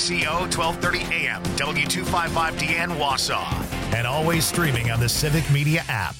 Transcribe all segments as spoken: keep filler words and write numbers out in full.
X E O twelve thirty A M, W two fifty-five D N Wausau, and always streaming on the Civic Media app.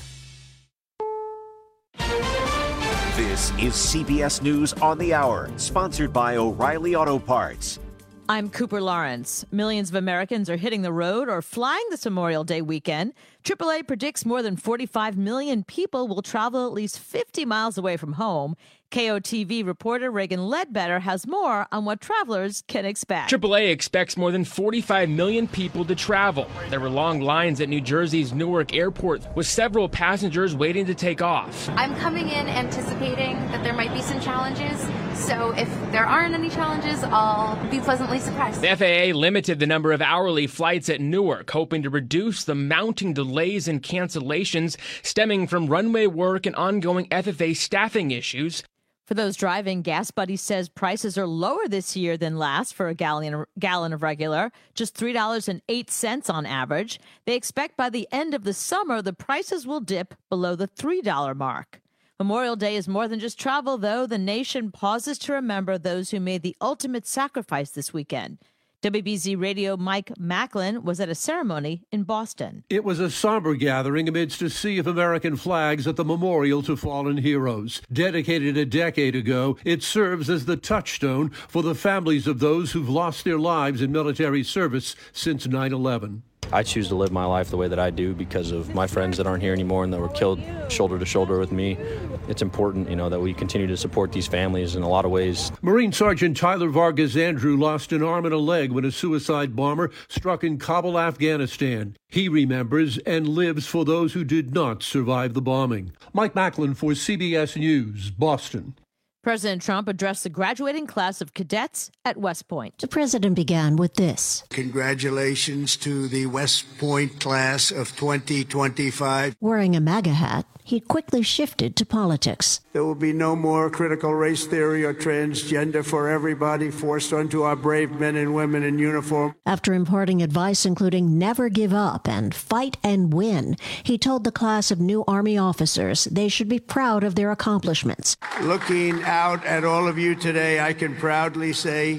This is C B S News on the Hour, sponsored by O'Reilly Auto Parts. I'm Cooper Lawrence. Millions of Americans are hitting the road or flying this Memorial Day weekend. triple A predicts more than forty-five million people will travel at least fifty miles away from home. K O T V reporter Reagan Ledbetter has more on what travelers can expect. triple A expects more than forty-five million people to travel. There were long lines at New Jersey's Newark Airport with several passengers waiting to take off. I'm coming in anticipating that there might be some challenges, so if there aren't any challenges, I'll be pleasantly surprised. The F A A limited the number of hourly flights at Newark, hoping to reduce the mounting delays and cancellations stemming from runway work and ongoing F A A staffing issues. For those driving, Gas Buddy says prices are lower this year than last for a gallon, gallon of regular, just three dollars and eight cents on average. They expect by the end of the summer, the prices will dip below the three dollar mark. Memorial Day is more than just travel, though. The nation pauses to remember those who made the ultimate sacrifice this weekend. W B Z Radio Mike Macklin was at a ceremony in Boston. It was a somber gathering amidst a sea of American flags at the Memorial to Fallen Heroes. Dedicated a decade ago, it serves as the touchstone for the families of those who've lost their lives in military service since nine eleven. I choose to live my life the way that I do because of my friends that aren't here anymore and that were killed shoulder to shoulder with me. It's important, you know, that we continue to support these families in a lot of ways. Marine Sergeant Tyler Vargas Andrew lost an arm and a leg when a suicide bomber struck in Kabul, Afghanistan. He remembers and lives for those who did not survive the bombing. Mike Macklin for C B S News, Boston. President Trump addressed the graduating class of cadets at West Point. The president began with this. Congratulations to the West Point class of twenty twenty-five. Wearing a MAGA hat, he quickly shifted to politics. There will be no more critical race theory or transgender for everybody forced onto our brave men and women in uniform. After imparting advice including never give up and fight and win, he told the class of new Army officers they should be proud of their accomplishments. Looking out at all of you today, I can proudly say,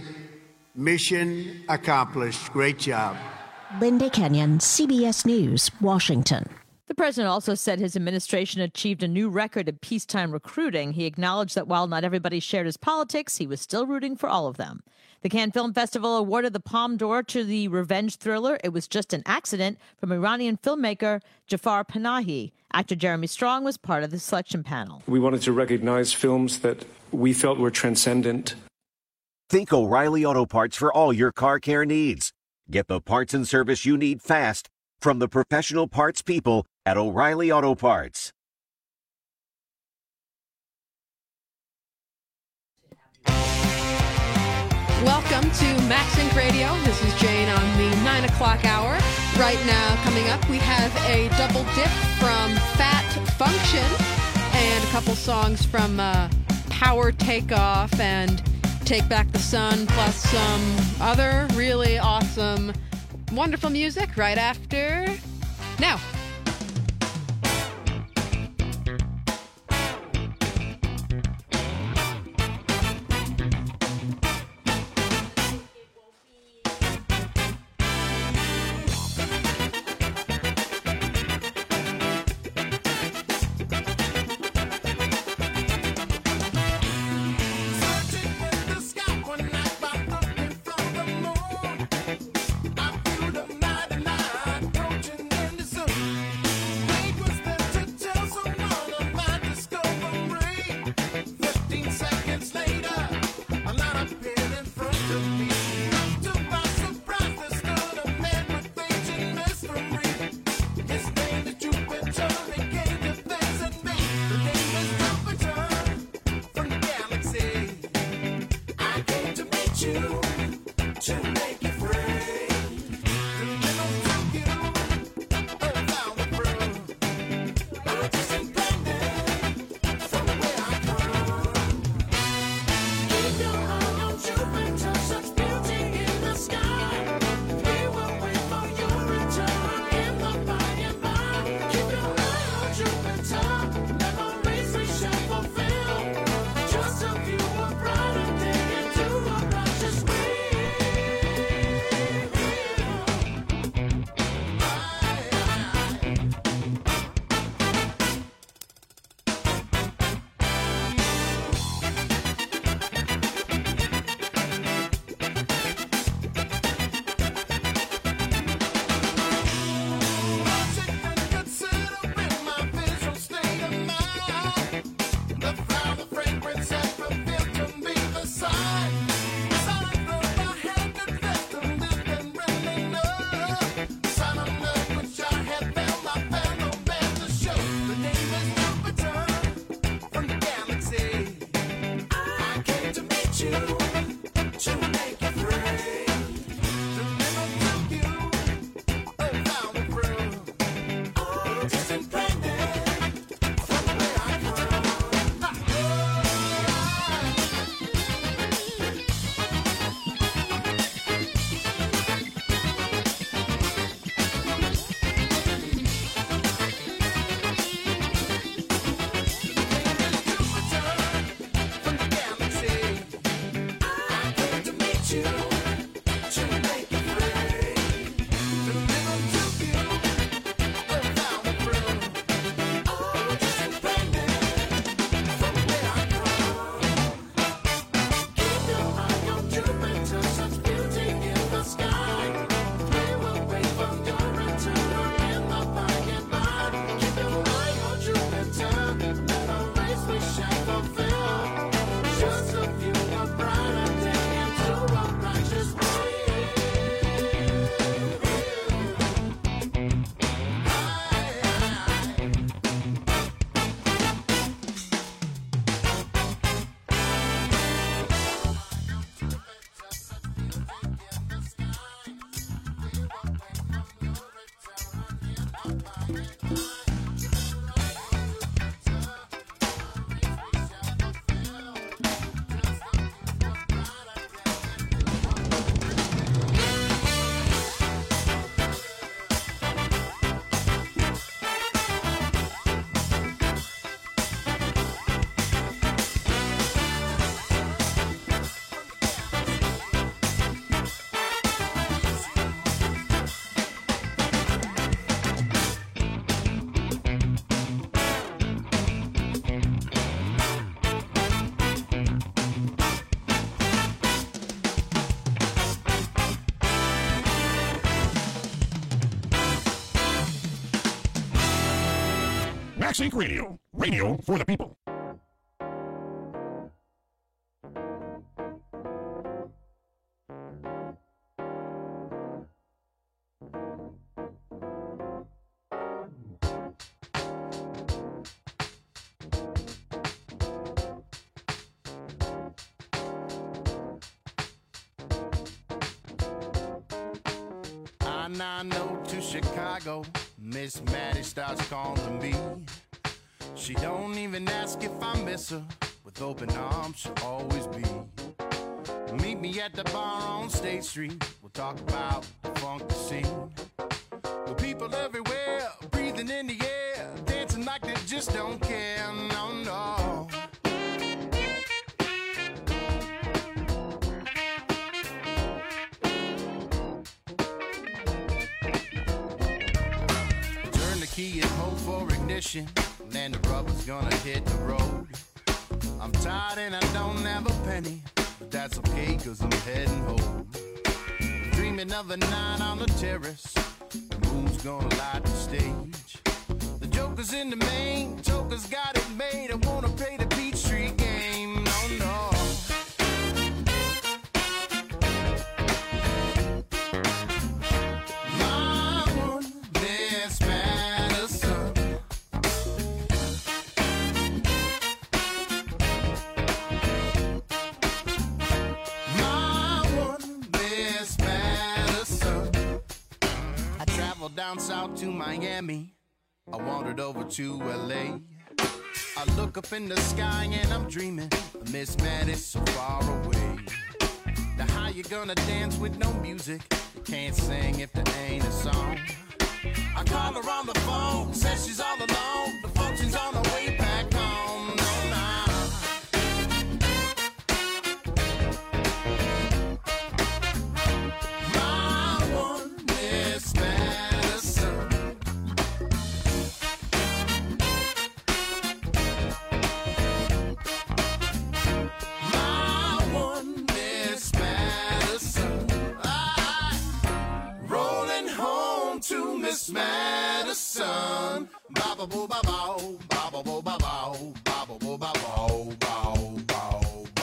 mission accomplished. Great job. Linda Kenyon, C B S News, Washington. The president also said his administration achieved a new record in peacetime recruiting. He acknowledged that while not everybody shared his politics, he was still rooting for all of them. The Cannes Film Festival awarded the Palme d'Or to the revenge thriller It Was Just an Accident from Iranian filmmaker Jafar Panahi. Actor Jeremy Strong was part of the selection panel. We wanted to recognize films that we felt were transcendent. Think O'Reilly Auto Parts for all your car care needs. Get the parts and service you need fast from the professional parts people at O'Reilly Auto Parts. Welcome to MaxInc Radio. This is Jane on the nine o'clock hour. Right now, coming up, we have a double dip from Fat Function and a couple songs from uh, Power Takeoff and Take Back the Sun, plus some other really awesome, wonderful music right after now. Sync Radio, radio for the people. I nine oh to Chicago, Miss Maddie starts calling me. She don't even ask if I miss her. With open arms, she'll always be. Meet me at the bar on State Street. We'll talk about the funky scene. With people everywhere, breathing in the air, dancing like they just don't care. No, no. Turn the key and hold for ignition. And the rubber's gonna hit the road. I'm tired and I don't have a penny, but that's okay cause I'm heading home. Dreaming of a night on the terrace, the moon's gonna light the stage. The joker's in the main, joker's got it made. I wanna play the Beach Street game, no, no. My one, Miss Madison. Down south to Miami, I wandered over to L A. I look up in the sky and I'm dreaming of Miss Maddie so far away. Now how you gonna dance with no music? You can't sing if there ain't a song. I call her on the phone, says she's all alone. The function's on her way back home. No, nah. My one Miss Maddie. Miss Madison, ba ba boo ba bow, ba ba boo ba bow, ba ba boo ba bow, bow, bow,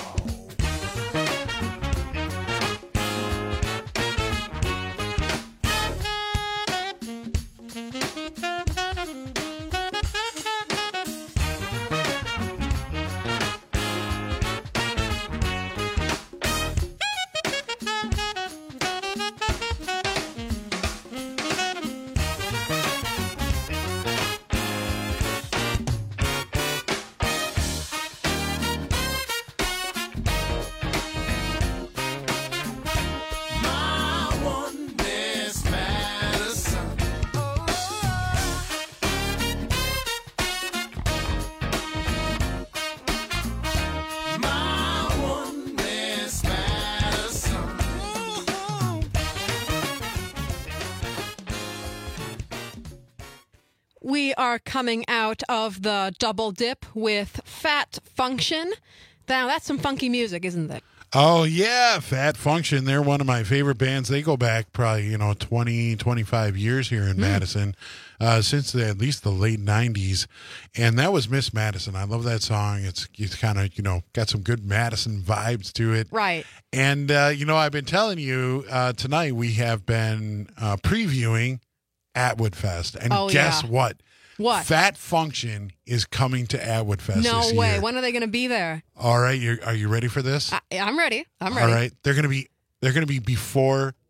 We are coming out of the double dip with Fat Function. Now, that's some funky music, isn't it? Oh, yeah, Fat Function. They're one of my favorite bands. They go back probably, you know, twenty, twenty-five years here in mm. Madison, uh, since the, at least the late nineties. And that was Miss Madison. I love that song. It's, it's kind of, you know, got some good Madison vibes to it. Right. And, uh, you know, I've been telling you, uh, tonight we have been uh, previewing Atwood Fest. And oh, guess yeah. what? What? Fat Function is coming to Atwood Fest No this way. year. When are they going to be there? All right, you're, are you ready for this? I, I'm ready. I'm ready. All right, they're going to be they're going to be before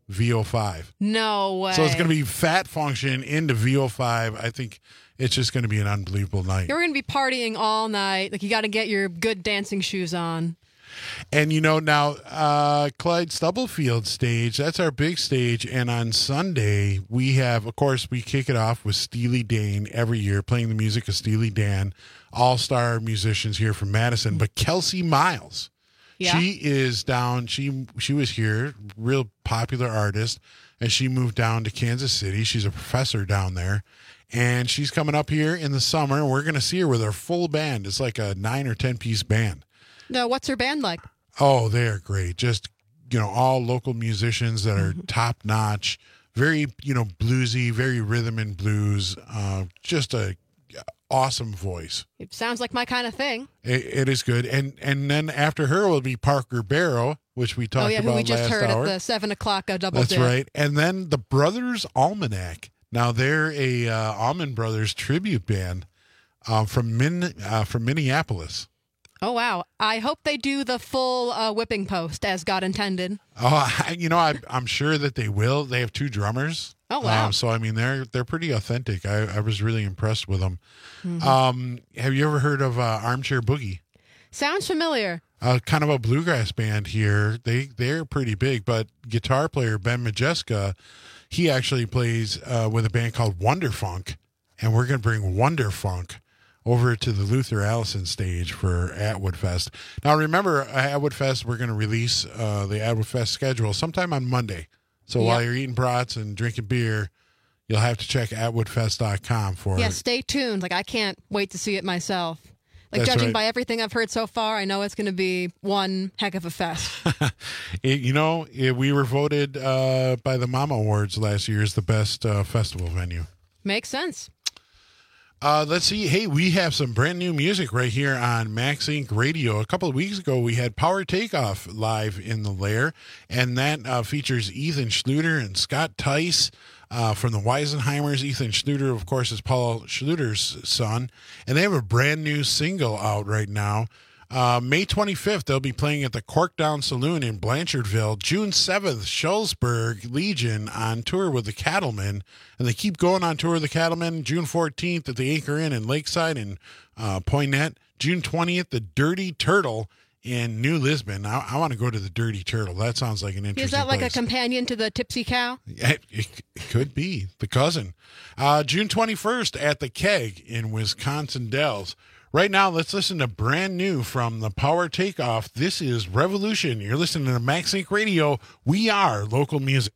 V O five. No way. So it's going to be Fat Function into V O five. I think it's just going to be an unbelievable night. You're going to be partying all night. Like, you got to get your good dancing shoes on. And, you know, now, uh, Clyde Stubblefield stage, that's our big stage. And on Sunday, we have, of course, we kick it off with Steely Dan every year, playing the music of Steely Dan, all-star musicians here from Madison. But Kelsey Miles, yeah. she is down. She, she was here, real popular artist, and she moved down to Kansas City. She's a professor down there. And she's coming up here in the summer. We're going to see her with her full band. It's like a nine or ten piece band. No, what's her band like? Oh, they're great. Just, you know, all local musicians that are mm-hmm. top notch, very, you know, bluesy, very rhythm and blues. Uh, just a awesome voice. It sounds like my kind of thing. It, it is good. And and then after her will be Parker Barrow, which we talked oh, yeah, about who we just last heard hour. at the seven o'clock uh, double That's dip. right. And then the Brothers Almanac. Now they're a uh, Allman Brothers tribute band uh, from Min uh, from Minneapolis. Oh, wow. I hope they do the full uh, whipping post as God intended. Oh, I, you know, I, I'm sure that they will. They have two drummers. Oh, wow. Um, so, I mean, they're they're pretty authentic. I, I was really impressed with them. Mm-hmm. Um, have you ever heard of uh, Armchair Boogie? Sounds familiar. Uh, kind of a bluegrass band here. They, they're pretty big, but guitar player Ben Majeska, he actually plays uh, with a band called Wonder Funk, and we're going to bring Wonder Funk over to the Luther Allison stage for Atwood Fest. Now, remember, Atwood Fest, we're going to release uh, the Atwood Fest schedule sometime on Monday. So yep. while you're eating brats and drinking beer, you'll have to check atwood fest dot com for yeah, it. Yeah, stay tuned. Like, I can't wait to see it myself. Like, That's judging right. by everything I've heard so far, I know it's going to be one heck of a fest. it, you know, it, we were voted uh, by the Mama Awards last year as the best uh, festival venue. Makes sense. Uh, let's see. Hey, we have some brand new music right here on Max Inc Radio. A couple of weeks ago, we had Power Takeoff live in the Lair, and that uh, features Ethan Schluter and Scott Tice uh, from the Weisenheimers. Ethan Schluter, of course, is Paul Schluter's son, and they have a brand new single out right now. Uh, May twenty-fifth, they'll be playing at the Cork Down Saloon in Blanchardville. June seventh, Schulzberg Legion on tour with the Cattlemen. And they keep going on tour with the Cattlemen. June fourteenth at the Anchor Inn in Lakeside and uh, Poinet. June twentieth, the Dirty Turtle in New Lisbon. I, I want to go to the Dirty Turtle. That sounds like an interesting Is that like place. a companion to the Tipsy Cow? It, it, it could be. The cousin. Uh, June twenty-first at the Keg in Wisconsin Dells. Right now, let's listen to brand new from the Power Takeoff. This is Revolution. You're listening to Max Inc Radio. We are local music.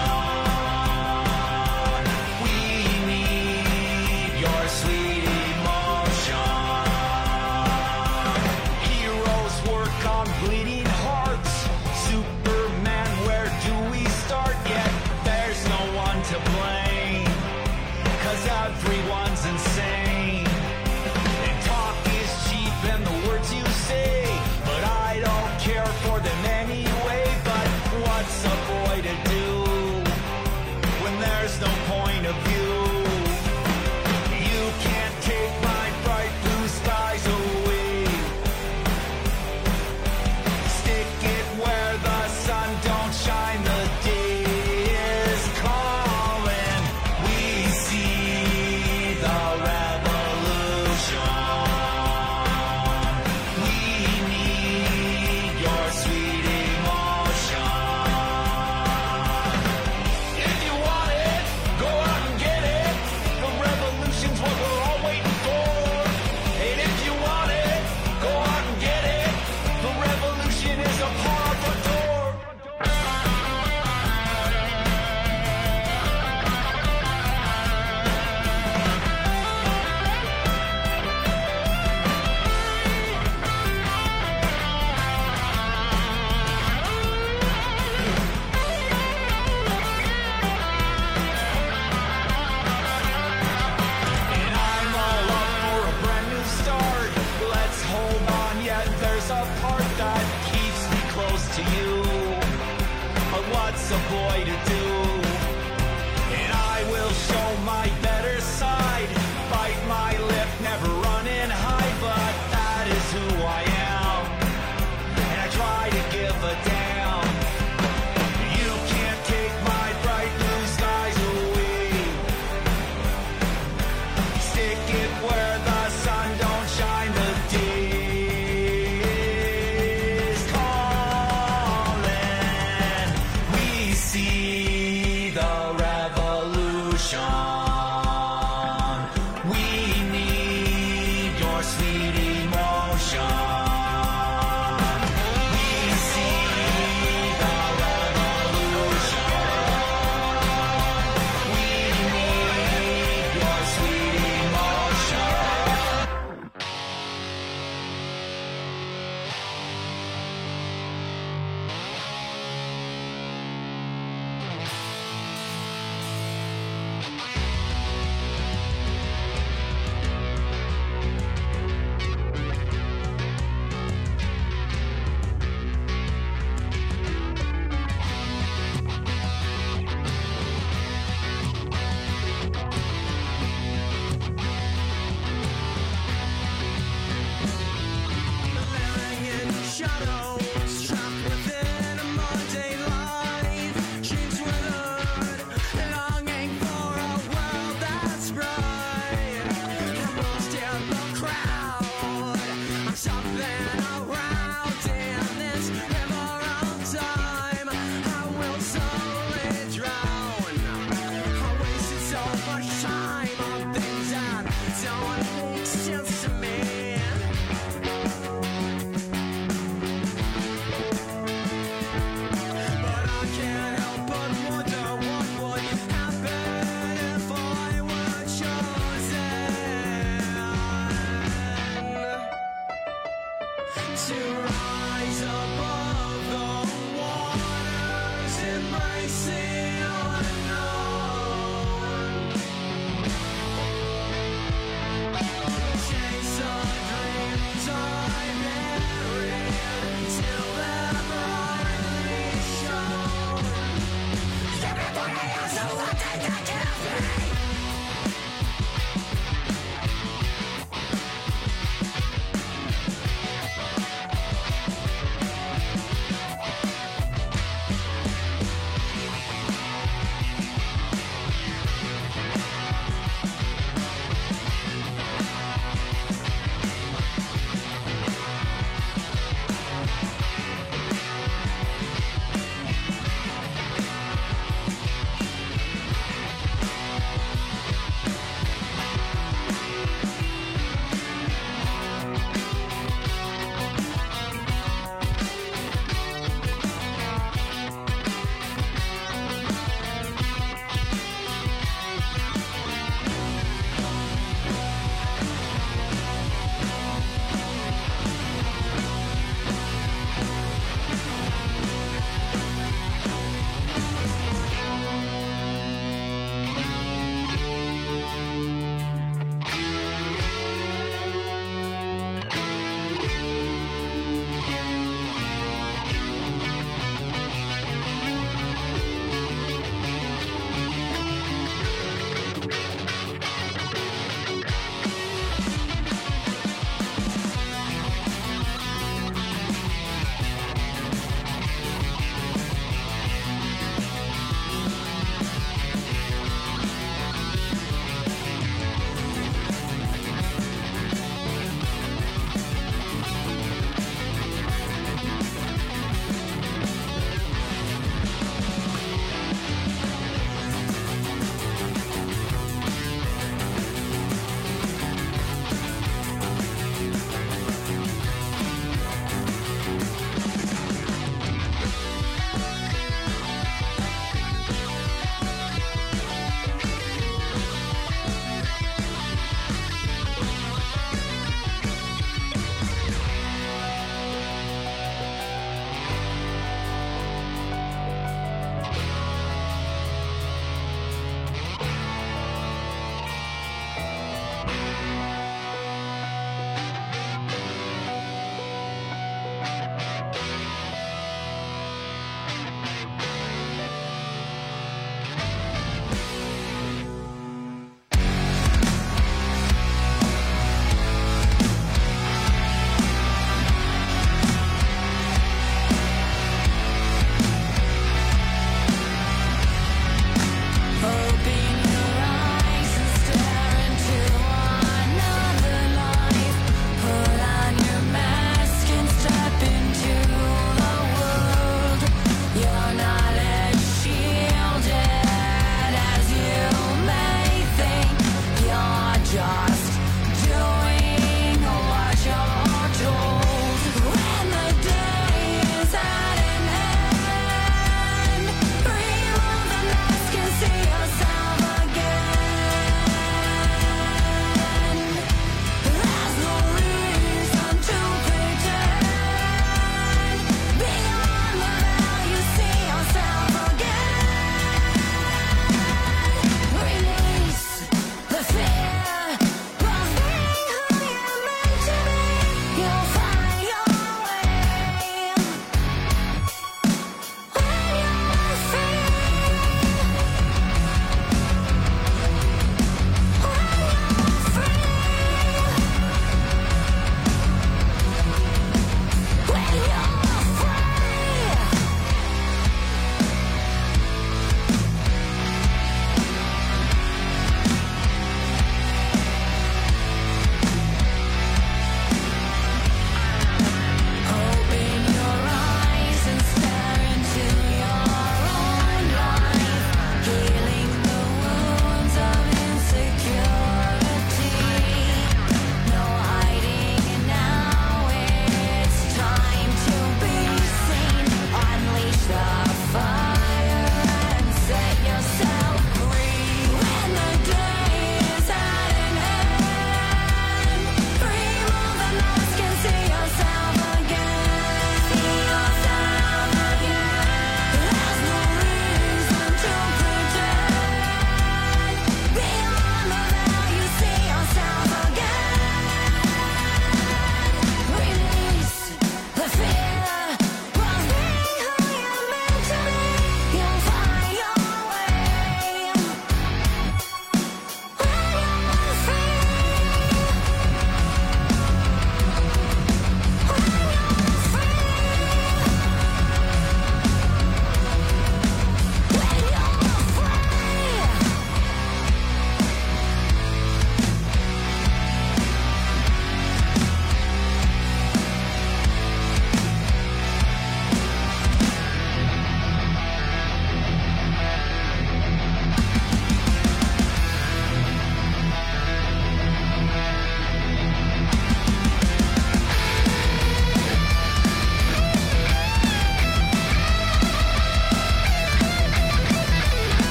Sweet emotion.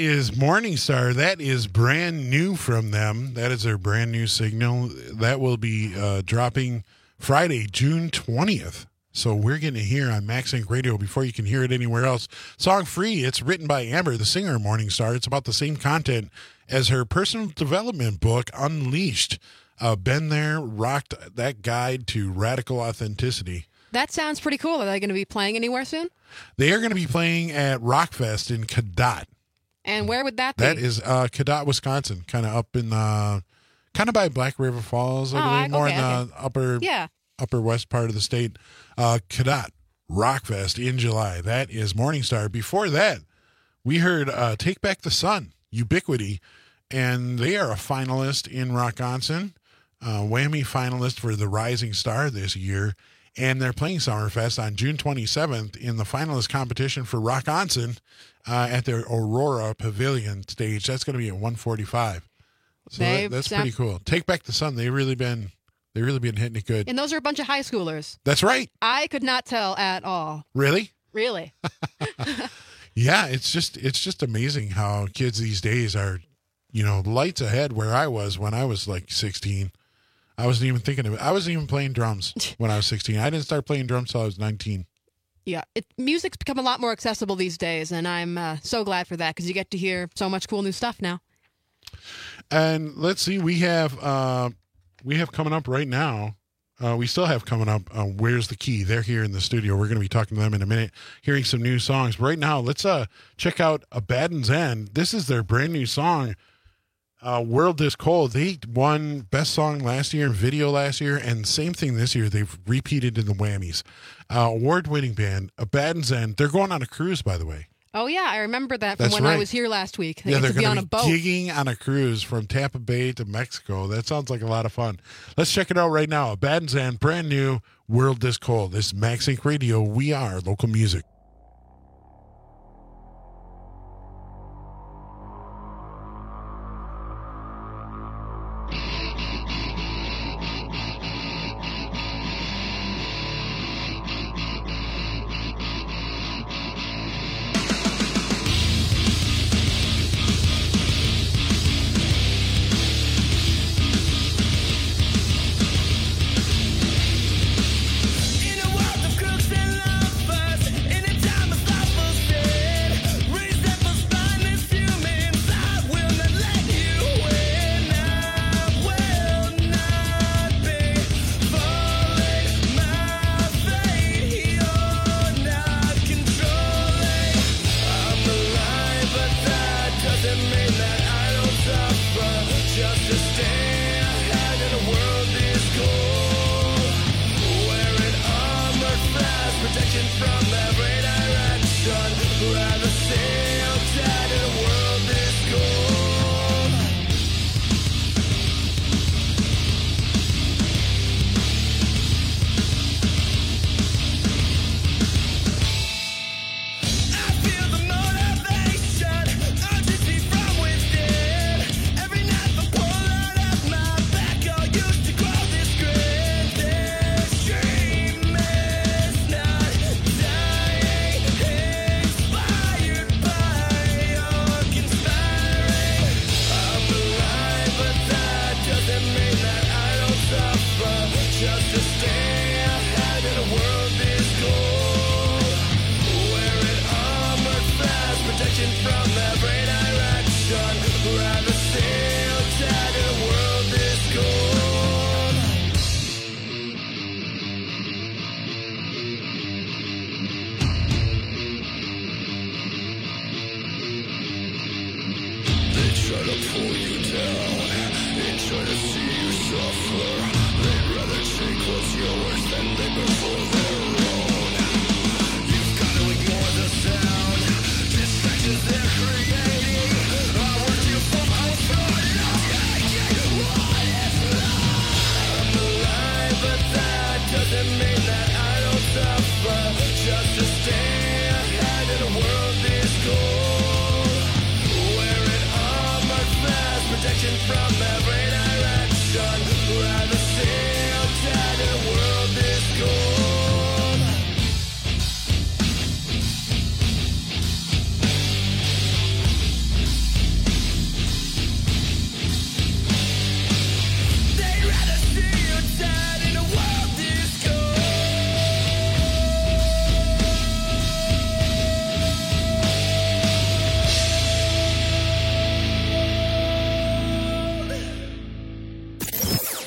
is Morningstar. That is brand new from them. That is their brand new signal. That will be uh, dropping Friday, June twentieth. So we're getting to hear on Max Inc Radio before you can hear it anywhere else. Song free. It's written by Amber, the singer of Morningstar. It's about the same content as her personal development book, Unleashed. Uh, been there, rocked that guide to radical authenticity. That sounds pretty cool. Are they going to be playing anywhere soon? They are going to be playing at Rockfest in Cadott. And where would that be? That is uh, Cadott, Wisconsin, kind of up in the, kind of by Black River Falls, I Oh, believe, I- more okay, in the okay. upper Yeah. upper west part of the state. Uh, Cadott, Rockfest in July. That is Morningstar. Before that, we heard uh, Take Back the Sun, Ubiquity, and they are a finalist in Rockonson, uh, Whammy finalist for the Rising Star this year, and they're playing Summerfest on June twenty-seventh in the finalist competition for Rockonson uh, at their Aurora Pavilion stage. That's going to be at one forty-five. So They that, that's sound- pretty cool. Take Back the Sun. They really been they really been hitting it good. And those are a bunch of high schoolers. That's right. I could not tell at all. Really? Really. Yeah, it's just it's just amazing how kids these days are, you know, lights ahead where I was when I was like sixteen. I wasn't even thinking of it. I wasn't even playing drums when I was sixteen. I didn't start playing drums till I was nineteen. Yeah, it, music's become a lot more accessible these days, and I'm uh, so glad for that because you get to hear so much cool new stuff now. And let's see, we have uh, we have coming up right now. Uh, we still have coming up. Uh, Where's the Key? They're here in the studio. We're going to be talking to them in a minute, hearing some new songs. But right now, let's uh, check out Abaddon's End. This is their brand new song. Uh, World is Cold. They won Best Song last year, video last year, and same thing this year. They've repeated in the Whammies. Uh, award-winning band, Abaddon's End. They're going on a cruise, by the way. Oh, yeah, I remember that from That's when right. I was here last week. They Yeah, get they're to be going on to a be boat. gigging on a cruise from Tampa Bay to Mexico. That sounds like a lot of fun. Let's check it out right now. Abaddon's End, brand new, World is Cold. This is Max Inc Radio. We are local music. In a world of crooks and lovers, in a time of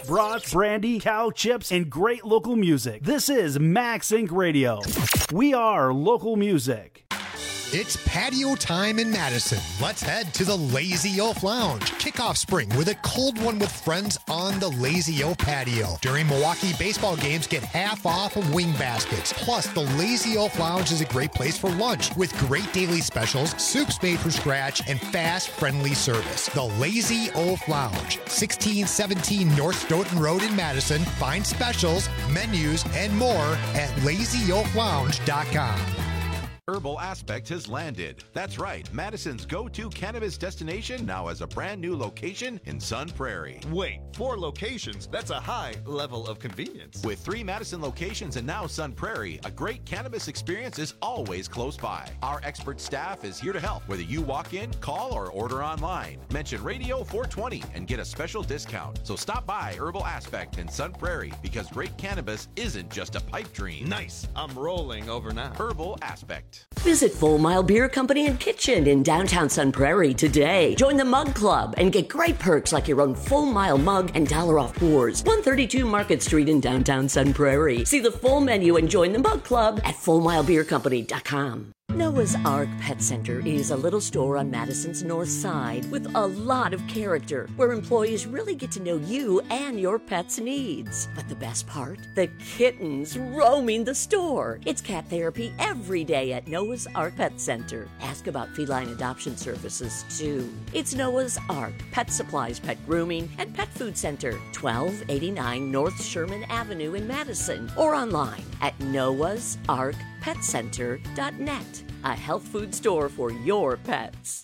brats, brandy, cow chips, and great local music. This is Max Inc Radio. We are local music. It's patio time in Madison. Let's head to the Lazy Oaf Lounge. Kick off spring with a cold one with friends on the Lazy Oaf patio. During Milwaukee baseball games, get half off of wing baskets. Plus, the Lazy Oaf Lounge is a great place for lunch with great daily specials, soups made from scratch, and fast, friendly service. The Lazy Oaf Lounge, sixteen seventeen North Stoughton Road in Madison. Find specials, menus, and more at lazy oaf lounge dot com. Herbal Aspect has landed. That's right, Madison's go-to cannabis destination now has a brand new location in Sun Prairie. Wait, four locations? That's a high level of convenience. With three Madison locations and now Sun Prairie, a great cannabis experience is always close by. Our expert staff is here to help, whether you walk in, call, or order online. Mention Radio four twenty and get a special discount. So stop by Herbal Aspect in Sun Prairie, because great cannabis isn't just a pipe dream. Nice. I'm rolling over now. Herbal Aspect. Visit Full Mile Beer Company and Kitchen in downtown Sun Prairie today. Join the Mug Club and get great perks like your own Full Mile mug and dollar off pours. one thirty-two Market Street in downtown Sun Prairie. See the full menu and join the Mug Club at full mile beer company dot com. Noah's Ark Pet Center is a little store on Madison's north side with a lot of character, where employees really get to know you and your pet's needs. But the best part? The kittens roaming the store. It's cat therapy every day at Noah's Ark Pet Center. Ask about feline adoption services, too. It's Noah's Ark Pet Supplies, Pet Grooming, and Pet Food Center, twelve eighty-nine North Sherman Avenue in Madison, or online at noahs ark pet center dot net. A health food store for your pets.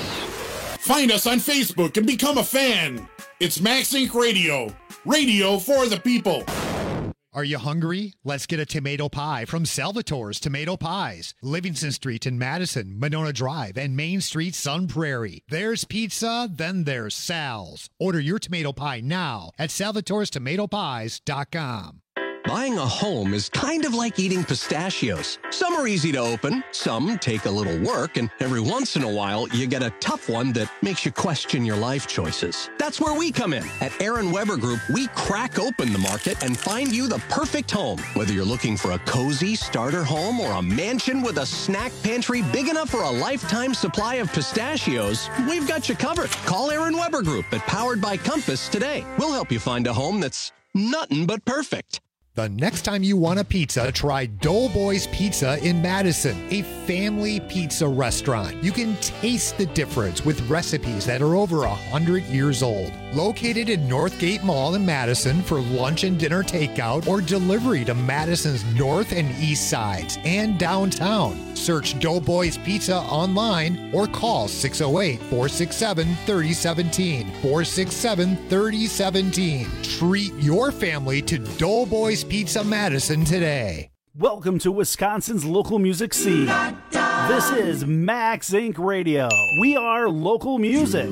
Find us on Facebook and become a fan. It's Max Inc Radio. Radio for the people. Are you hungry? Let's get a tomato pie from Salvatore's Tomato Pies. Livingston Street in Madison, Monona Drive, and Main Street, Sun Prairie. There's pizza, then there's Sal's. Order your tomato pie now at salvatores tomato pies dot com. Buying a home is kind of like eating pistachios. Some are easy to open, some take a little work, and every once in a while, you get a tough one that makes you question your life choices. That's where we come in. At Aaron Weber Group, we crack open the market and find you the perfect home. Whether you're looking for a cozy starter home or a mansion with a snack pantry big enough for a lifetime supply of pistachios, we've got you covered. Call Aaron Weber Group at Powered by Compass today. We'll help you find a home that's nothing but perfect. The next time you want a pizza, try Doughboys Pizza in Madison, a family pizza restaurant. You can taste the difference with recipes that are over one hundred years old. Located in Northgate Mall in Madison for lunch and dinner takeout or delivery to Madison's north and east sides and downtown. Search Doughboys Pizza online or call six oh eight, four six seven, three oh one seven, four six seven, three oh one seven. Treat your family to Doughboys Pizza Madison today. Welcome to Wisconsin's local music scene. This is Max Inc Radio. We are local music.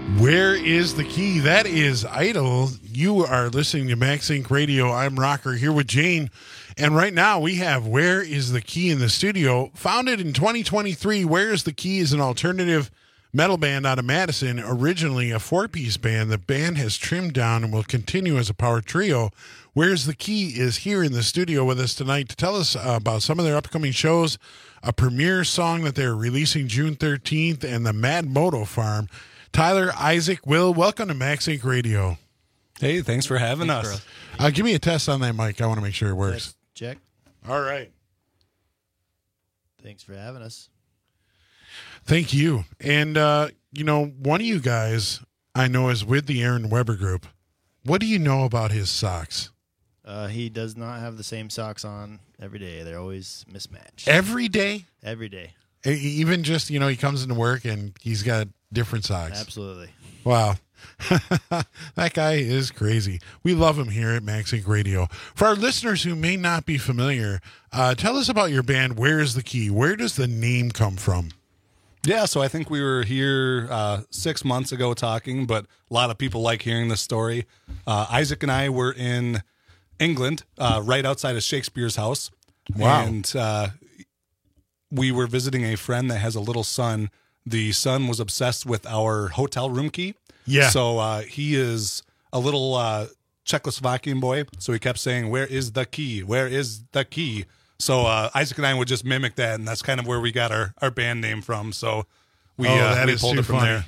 Where is the key? That is Idol. You are listening to Max Inc Radio. I'm Rocker here with Jane. And right now we have Where is the Key in the studio. Founded in twenty twenty-three, Where is the Key is an alternative metal band out of Madison, originally a four-piece band. The band has trimmed down and will continue as a power trio. Where's the Key is here in the studio with us tonight to tell us uh, about some of their upcoming shows, a premiere song that they're releasing June thirteenth, and the Mad Moto Farm. Tyler, Isaac, Will, welcome to Max Inc Radio. Hey, thanks for having thanks us. For, uh, give me a test on that mic. I want to make sure it works. Check. All right. Thanks for having us. Thank you. And, uh, you know, one of you guys I know is with the Aaron Weber group. What do you know about his socks? Uh, he does not have the same socks on every day. They're always mismatched. Every day? Every day. Even just, you know, he comes into work and he's got different socks. Absolutely. Wow. That guy is crazy. We love him here at Max Inc Radio. For our listeners who may not be familiar, uh, tell us about your band, Where is the Key? Where does the name come from? Yeah, so I think we were here uh, six months ago talking, but a lot of people like hearing this story. Uh, Isaac and I were in England, uh, right outside of Shakespeare's house. Wow. And uh, we were visiting a friend that has a little son. The son was obsessed with our hotel room key. Yeah. So uh, he is a little uh, Czechoslovakian boy. So he kept saying, "Where is the key? Where is the key?" So uh, Isaac and I would just mimic that, and that's kind of where we got our, our band name from. So we, oh, uh, that we is pulled too it from funny.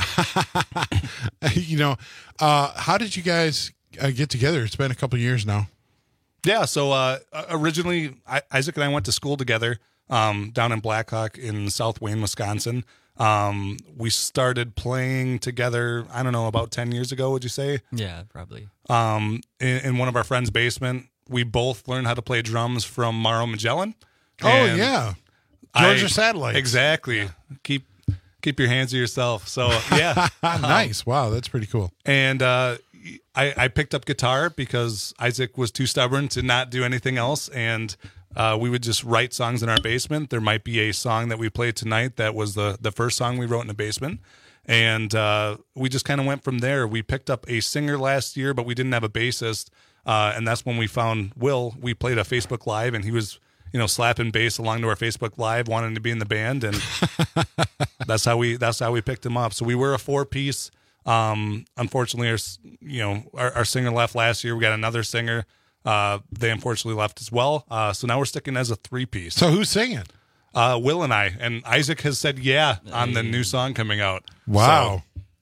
there. You know, uh, how did you guys uh, get together? It's been a couple of years now. Yeah. So uh, originally, I, Isaac and I went to school together um, down in Blackhawk in South Wayne, Wisconsin. Um, we started playing together, I don't know, about ten years ago, would you say? Yeah, probably. Um, in, in one of our friends' basement. We both learned how to play drums from Mauro Magellan. Oh, yeah. Georgia I, Satellites. Exactly. Yeah. Keep keep your hands to yourself. So, yeah. Nice. Um, wow, that's pretty cool. And uh, I, I picked up guitar because Isaac was too stubborn to not do anything else. And uh, we would just write songs in our basement. There might be a song that we played tonight that was the, the first song we wrote in the basement. And uh, we just kind of went from there. We picked up a singer last year, but we didn't have a bassist. Uh, and that's when we found Will. We played a Facebook Live, and he was, you know, slapping bass along to our Facebook Live, wanting to be in the band, and that's how we that's how we picked him up. So we were a four piece. Um, unfortunately, our you know our, our singer left last year. We got another singer. Uh, they unfortunately left as well. Uh, so now we're sticking as a three piece. So who's singing? Uh, Will and I, and Isaac has said yeah on the new song coming out. Wow. So,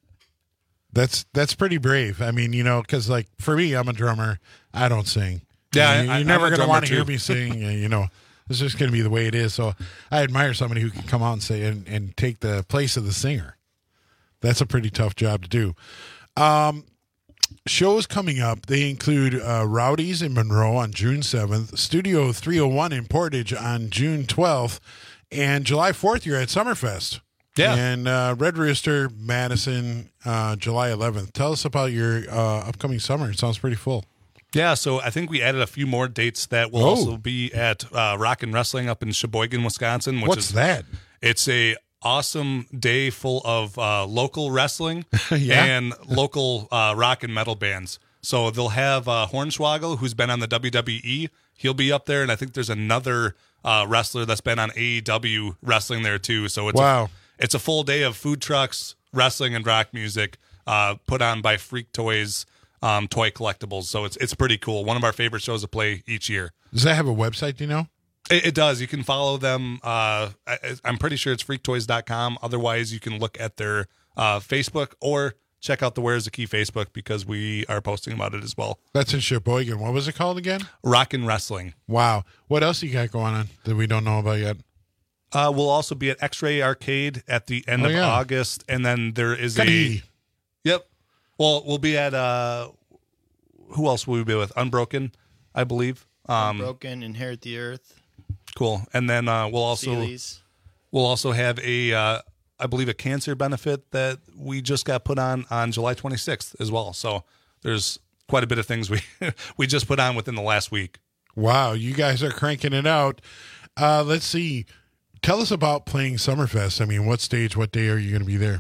That's that's pretty brave. I mean, you know, because like for me, I'm a drummer. I don't sing. Yeah, you know, I, you're never going to want to hear me sing. You know, it's just going to be the way it is. So I admire somebody who can come out and say and, and take the place of the singer. That's a pretty tough job to do. Um, shows coming up. They include uh, Rowdy's in Monroe on June seventh, Studio three oh one in Portage on June twelfth, and July fourth. You're at Summerfest. Yeah. And uh, Red Rooster, Madison, uh, July eleventh. Tell us about your uh, upcoming summer. It sounds pretty full. Yeah, so I think we added a few more dates that will oh. also be at uh, Rock and Wrestling up in Sheboygan, Wisconsin. Which What's is, that? It's a awesome day full of uh, local wrestling yeah. and local uh, rock and metal bands. So they'll have uh, Hornswoggle, who's been on the W W E. He'll be up there, and I think there's another uh, wrestler that's been on A E W wrestling there too. So it's wow. A, It's a full day of food trucks, wrestling, and rock music uh, put on by Freak Toys um, Toy Collectibles. So it's it's pretty cool. One of our favorite shows to play each year. Does that have a website, do you know? It, it does. You can follow them. Uh, I, I'm pretty sure it's freak toys dot com. Otherwise, you can look at their uh, Facebook or check out the Where's the Key Facebook because we are posting about it as well. That's in Sheboygan. What was it called again? Rock and Wrestling. Wow. What else you got going on that we don't know about yet? Uh, we'll also be at X-Ray Arcade at the end oh, of yeah. August, and then there is Goody. a. Yep. Well, we'll be at. Uh, who else will we be with? Unbroken, I believe. Um, Unbroken, Inherit the Earth. Cool, and then uh, we'll also Sealy's. we'll also have a, uh, I believe, a cancer benefit that we just got put on on July twenty-sixth as well. So there's quite a bit of things we we just put on within the last week. Wow, you guys are cranking it out. Uh, let's see. Tell us about playing Summerfest. I mean, what stage, what day are you going to be there?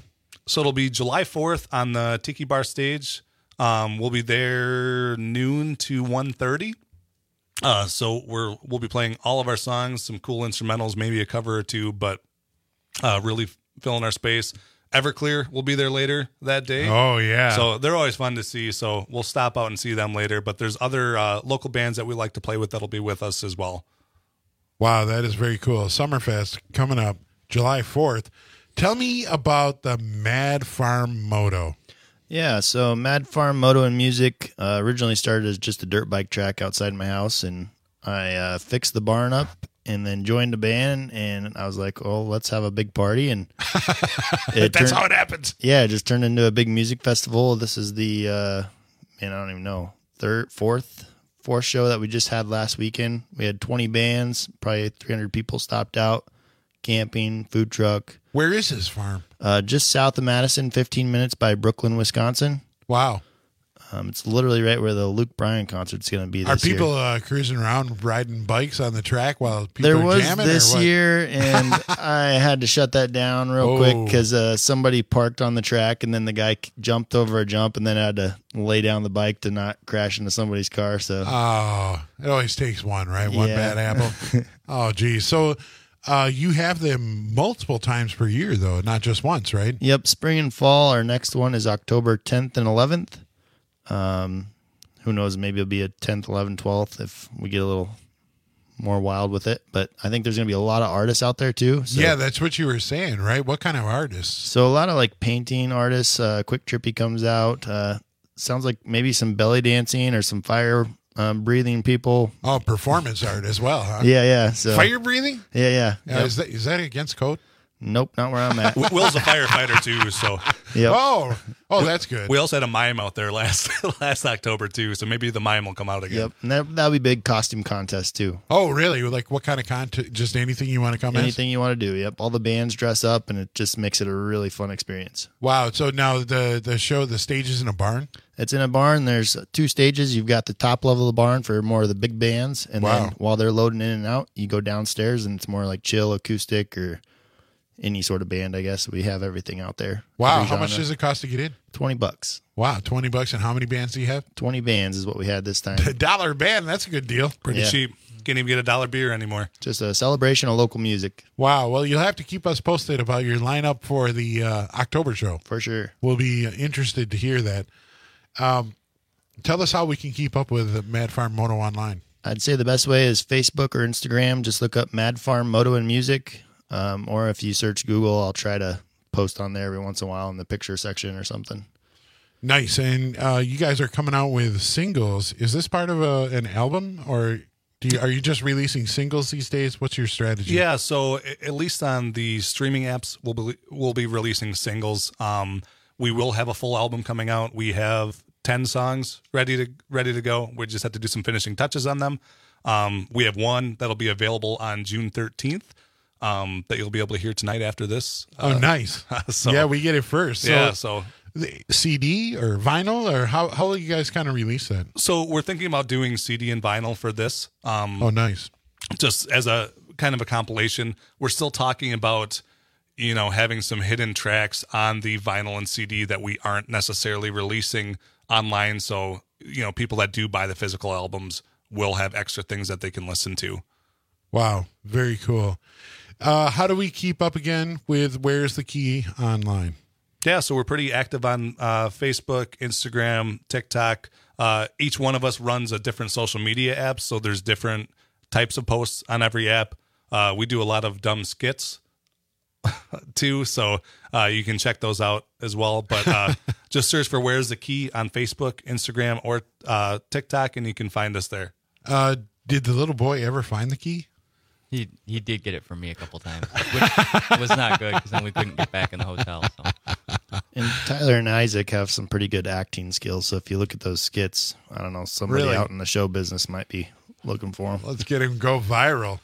So it'll be July fourth on the Tiki Bar stage. Um, we'll be there noon to one thirty. Uh, so we're we'll be playing all of our songs, some cool instrumentals, maybe a cover or two, but uh, really filling our space. Everclear will be there later that day. Oh, yeah. So they're always fun to see. So we'll stop out and see them later. But there's other uh, local bands that we like to play with that'll be with us as well. Wow, that is very cool. Summerfest coming up July fourth. Tell me about the Mad Farm Moto. Yeah, so Mad Farm Moto and Music uh, originally started as just a dirt bike track outside my house, and I uh, fixed the barn up and then joined a band, and I was like, oh, let's have a big party. And it That's turned, how it happens. Yeah, it just turned into a big music festival. This is the, uh, man, I don't even know, third, fourth, fourth show that we just had last weekend. We had twenty bands, probably three hundred people stopped out, camping, food truck. Where is this farm? Uh, just south of Madison, fifteen minutes by Brooklyn, Wisconsin. Wow. Um, it's literally right where the Luke Bryan concert's going to be this year. Are people uh, cruising around riding bikes on the track while people there are was jamming? This or what? year, and I had to shut that down real Oh. quick because uh, somebody parked on the track, and then the guy jumped over a jump, and then I had to lay down the bike to not crash into somebody's car. So, Oh, it always takes one, right? One Yeah. bad apple. Oh, geez. So uh, you have them multiple times per year, though, not just once, right? Yep, spring and fall. Our next one is October tenth and eleventh. Um, who knows? Maybe it'll be a tenth, eleventh, twelfth if we get a little more wild with it. But I think there's going to be a lot of artists out there too. So. Yeah, that's what you were saying, right? What kind of artists? So a lot of like painting artists. Uh, Quick Trippy comes out. Uh, sounds like maybe some belly dancing or some fire um, breathing people. Oh, performance art as well, huh? Yeah, yeah. So Fire breathing? Yeah, yeah. Yeah, Yep. is that is that against code? Nope, not where I'm at. Will's a firefighter too, so Yep. Oh, oh, that's good. we also had a mime out there last last October too, so maybe the mime will come out again. Yep, and that, that'll be big costume contest too. Oh, really? Like what kind of content? Just anything you want to come Anything you want to do. Yep, all the bands dress up, and it just makes it a really fun experience. as? Wow. So now the the show, the stage is in a barn? It's in a barn. There's two stages. You've got the top level of the barn for more of the big bands, and Wow. then while they're loading in and out, you go downstairs, and it's more like chill acoustic or any sort of band. I guess we have everything out there. Wow. Every How much genre. does it cost to get in? Twenty bucks. Wow, twenty bucks. And how many bands do you have? Twenty bands is what we had this time. A dollar band. That's a good deal. Pretty Yeah. cheap. Can't even get a dollar beer anymore. Just a celebration of local music. Wow. Well, you'll have to keep us posted about your lineup for the uh, October show. For sure. We'll be interested to hear that. Um, tell us how we can keep up with Mad Farm Moto online. I'd say the best way is Facebook or Instagram. Just look up Mad Farm Moto and Music. Um, or if you search Google, I'll try to post on there every once in a while in the picture section or something. Nice. And uh, you guys are coming out with singles. Is this part of a, an album, or do you, are you just releasing singles these days? What's your strategy? Yeah, so a- at least on the streaming apps, we'll be, we'll be releasing singles. Um, we will have a full album coming out. We have ten songs ready to ready to go. We just have to do some finishing touches on them. Um, we have one that'll be available on June thirteenth. Um, that you'll be able to hear tonight after this. Oh, Uh, nice. so, yeah, we get it first. So yeah, so the C D or vinyl, or how how will you guys kind of release that? so we're thinking about doing C D and vinyl for this. Um, Oh, nice. just as a kind of a compilation. We're still talking about, you know, having some hidden tracks on the vinyl and C D that we aren't necessarily releasing online. So, you know, people that do buy the physical albums will have extra things that they can listen to. Wow, very cool. Uh, how do we keep up again with Where's the Key online? Yeah, so we're pretty active on uh, Facebook, Instagram, TikTok. Uh, each one of us runs a different social media app, so there's different types of posts on every app. Uh, we do a lot of dumb skits too, so uh, you can check those out as well. But uh, just search for Where's the Key on Facebook, Instagram, or uh, TikTok, and you can find us there. Uh, did the little boy ever find the key? He he did get it from me a couple times, which was not good because then we couldn't get back in the hotel. So. And Tyler and Isaac have some pretty good acting skills. So if you look at those skits, I don't know, somebody Really? out in the show business might be looking for them. Let's get him go viral.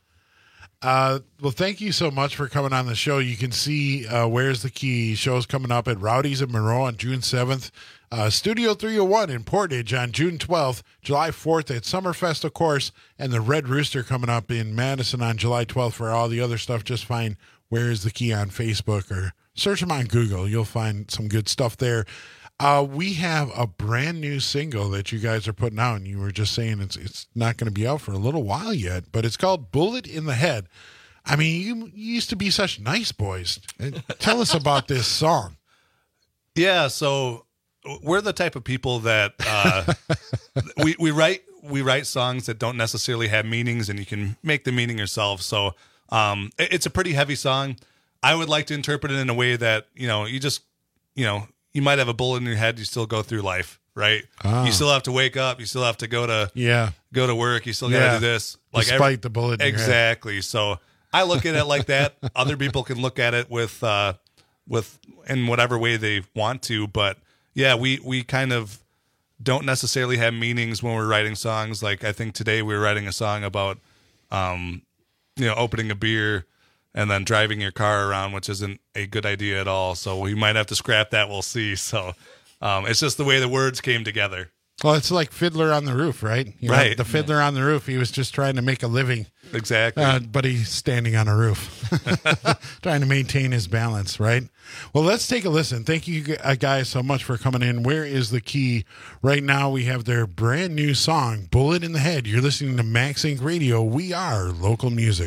Uh, well, thank you so much for coming on the show. You can see uh, Where's the Key shows coming up at Rowdy's in Monroe on June seventh, uh, Studio three oh one in Portage on June twelfth, July fourth at Summerfest, of course, and the Red Rooster coming up in Madison on July twelfth. For all the other stuff, just find Where's the Key on Facebook or search them on Google. You'll find some good stuff there. Uh, we have a brand new single that you guys are putting out, and you were just saying it's it's not going to be out for a little while yet, but it's called Bullet in the Head. I mean, you, you used to be such nice boys. Tell us about this song. Yeah, so we're the type of people that uh, we we write we write songs that don't necessarily have meanings, and you can make the meaning yourself. So um, it, it's a pretty heavy song. I would like to interpret it in a way that, you know, you just, you know, you might have a bullet in your head. You still go through life, right? Ah. You still have to wake up. You still have to go to yeah go to work. You still Yeah. got to do this. Despite every- the bullet in your head. exactly. So I look at it like that. Other people can look at it with uh, with in whatever way they want to. But yeah, we we kind of don't necessarily have meanings when we're writing songs. Like I think today we were writing a song about um, you know, opening a beer and then driving your car around, which isn't a good idea at all. So we might have to scrap that. We'll see. So um, it's just the way the words came together. Well, it's like Fiddler on the Roof, right? You know, Right. the Fiddler on the Roof, he was just trying to make a living. Exactly. Uh, but he's standing on a roof, trying to maintain his balance, right? Well, let's take a listen. Thank you gu- uh, guys so much for coming in. Where is the Key? Right now, we have their brand new song, Bullet in the Head. You're listening to Max Inc Radio. We are local music.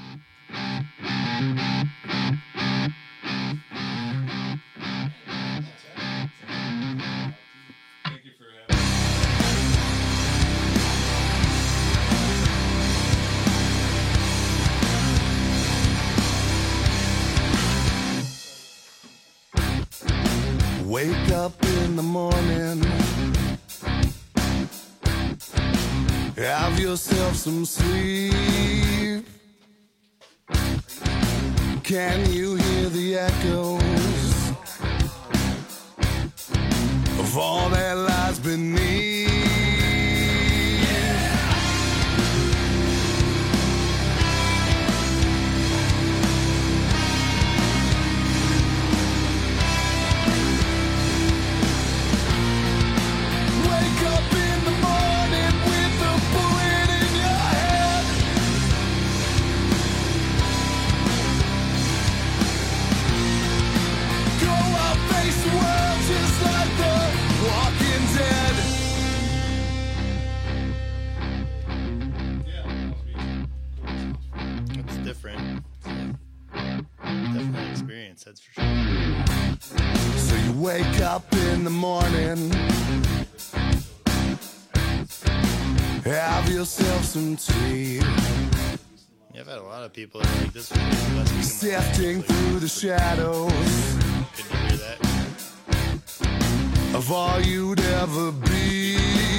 Wake up in the morning, have yourself some sleep. Can you hear the echoes of all that lies beneath? Wake up in the morning with a bullet in your head. Go out, face the world just like the Walking Dead. It's different. Different experience, that's for sure. So you wake up in the morning, have yourself some tea, Yeah, I've had a lot of people that are like this. Was the best week of my life. sifting through the shadows Good to hear that. of all you'd ever be.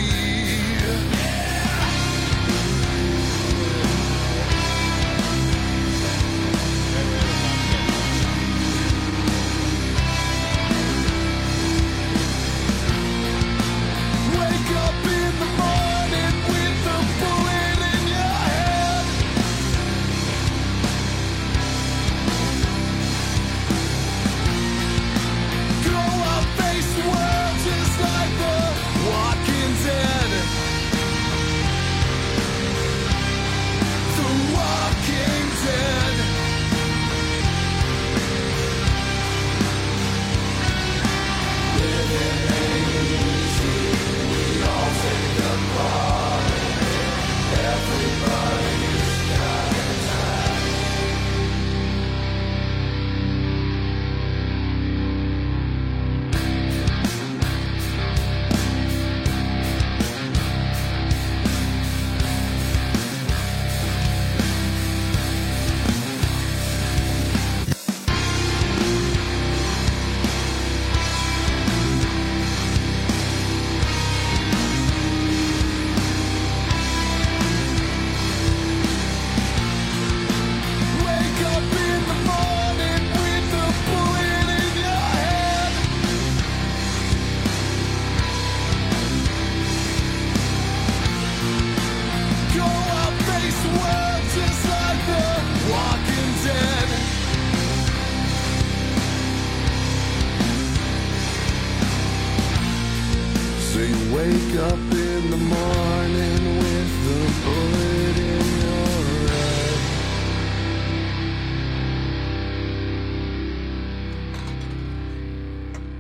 Wake up in the morning with a bullet in your head. Go out, face the world just like the Walking Dead. The Walking Dead. Living ain't easy. We all take a part in it. Everybody's got a time. Wake up in the morning with a bullet in your head. Go out, face the world just like the Walking Dead. So you wake up in the morning with the bullet in your head.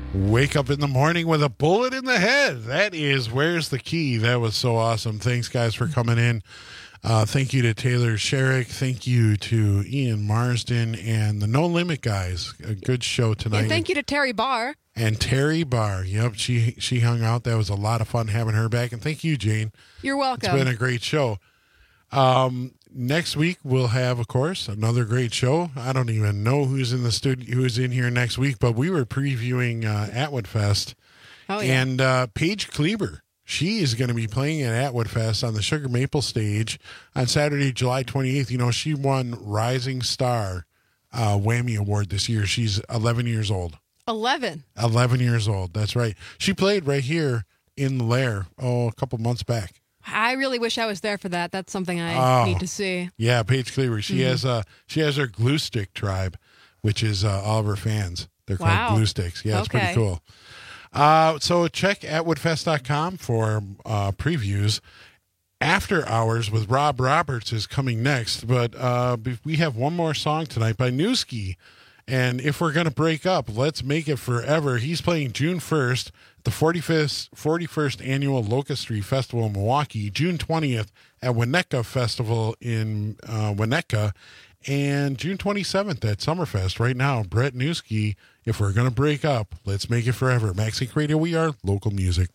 Wake up in the morning with a bullet in the head. That is Where's the Key. That was so awesome. Thanks, guys, for coming in. Uh, thank you to Taylor Sherrick. Thank you to Ian Marsden and the No Limit guys. A good show tonight. And thank you to Terry Barr. And Terry Barr. Yep, she she hung out. That was a lot of fun having her back. And thank you, Jane. You're welcome. It's been a great show. Um, next week we'll have, of course, another great show. I don't even know who's in the studio, who's in here next week, but we were previewing uh, Atwood Fest. Oh, yeah. And uh, Paige Kleber, she is going to be playing at Atwood Fest on the Sugar Maple stage on Saturday, July twenty-eighth. You know, she won Rising Star uh, Whammy Award this year. She's eleven years old. eleven. eleven years old. That's right. She played right here in the Lair, oh, a couple months back. I really wish I was there for that. That's something I Oh. need to see. Yeah, Paige Cleaver. She Mhm. has uh she has her glue stick tribe, which is uh, all of her fans. They're Wow. called glue sticks. Yeah, it's Okay. pretty cool. Uh, so check atwood fest dot com for uh, previews. After Hours with Rob Roberts is coming next, but uh, we have one more song tonight by Newski. And If We're Gonna Break Up, Let's Make It Forever. He's playing June first, the forty-fifth, forty-first Annual Locust Street Festival in Milwaukee, June twentieth at Winnetka Festival in uh, Winnetka, and June twenty-seventh at Summerfest. Right now, Brett Newski, If We're Gonna Break Up, Let's Make It Forever. Max Inc Radio, we are local music.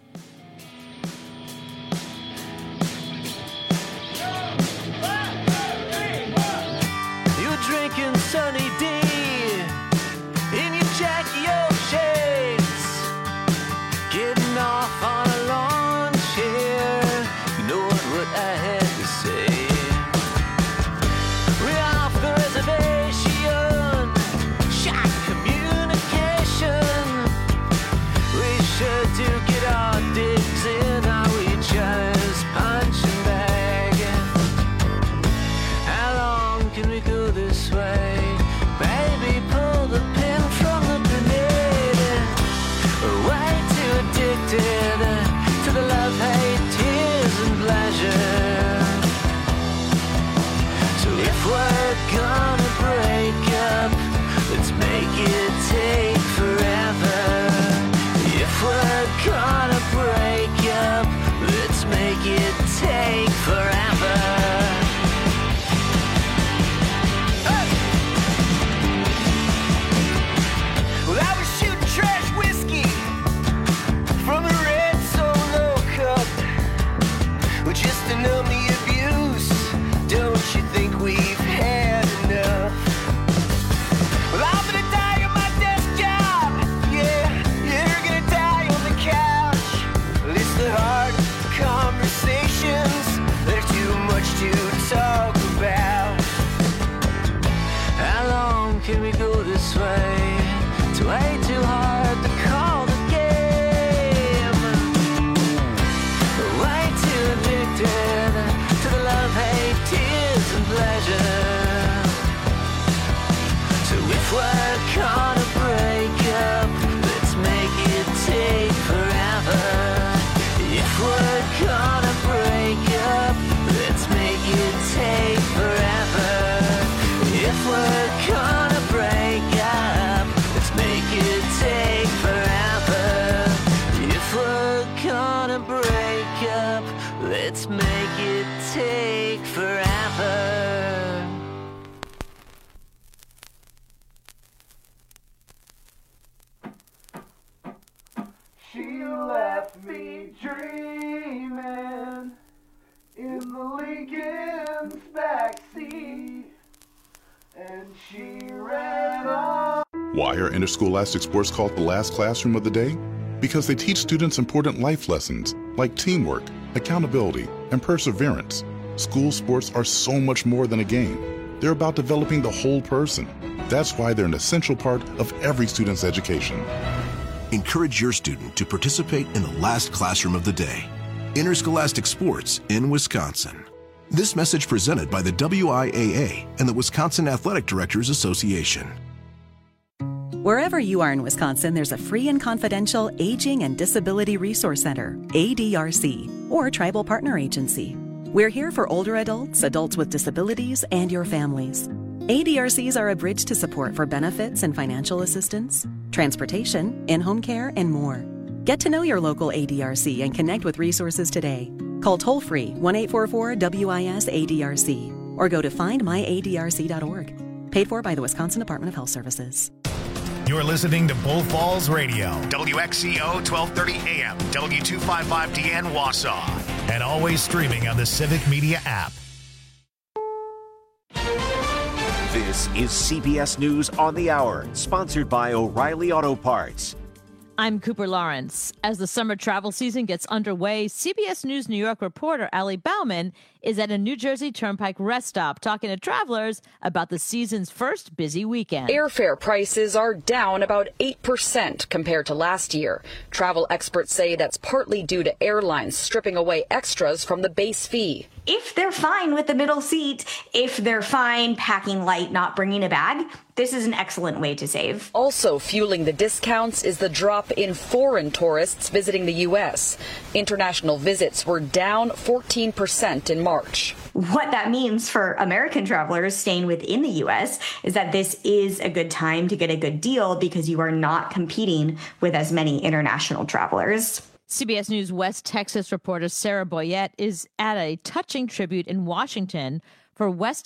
You're drinking sunny D in your Jackie O shades, getting off on a lawn chair. You know what, what I had to say. We're off the reservation, shot communication. We sure do get our digs in, are we just punching bag? How long can we go this way? Baby, pull the pin from the grenade. We're way too addicted to the love, hate, tears, and pleasure. So if we're gonna break up, let's make it take forever. If we're gonna break up, let's make it take forever. Well, I was shooting trash whiskey from a red Solo cup, well, just to numb the abuse. Don't you think we've had enough? Well, I'm gonna die on my desk job. Yeah, you're gonna die on the couch. Well, it's the hard conversations. There's too much to talk about. How long can we go this way? It's way too hard to call the game. Way too addicted to the love, hate, tears, and pleasure. So if we're gonna break up, let's make it take forever. If we're gonna break up, let's make it take forever. If we're gonna break up, let's make it take forever. If we're gonna break up, let's make it take forever. She left me dreaming in the Lincoln's backseat, and she ran off. Why are interscholastic sports called the last classroom of the day? Because they teach students important life lessons like teamwork, accountability, and perseverance. School sports are so much more than a game. They're about developing the whole person. That's why they're an essential part of every student's education. Encourage your student to participate in the last classroom of the day. Interscholastic sports in Wisconsin. This message presented by the W I A A and the Wisconsin Athletic Directors Association. Wherever you are in Wisconsin, there's a free and confidential Aging and Disability Resource Center, A D R C, or Tribal Partner Agency. We're here for older adults, adults with disabilities, and your families. A D R Cs are a bridge to support for benefits and financial assistance. transportation, in-home care, and more. Get to know your local A D R C and connect with resources today. Call toll-free one eight four four W I S A D R C or go to find my A D R C dot org. Paid for by the Wisconsin Department of Health Services. You're listening to Bull Falls Radio, W X C O twelve thirty A M, W two fifty-five D N Wausau, and always streaming on the Civic Media app. This is C B S News on the Hour, sponsored by O'Reilly Auto Parts. I'm Cooper Lawrence. As the summer travel season gets underway, C B S News New York reporter Allie Bauman is at a New Jersey Turnpike rest stop talking to travelers about the season's first busy weekend. Airfare prices are down about eight percent compared to last year. Travel experts say that's partly due to airlines stripping away extras from the base fee. If they're fine with the middle seat, if they're fine packing light, not bringing a bag, this is an excellent way to save. Also fueling the discounts is the drop in foreign tourists visiting the U S. International visits were down fourteen percent in March. What that means for American travelers staying within the U S is that this is a good time to get a good deal because you are not competing with as many international travelers. C B S News West Texas reporter Sarah Boyette is at a touching tribute in Washington for West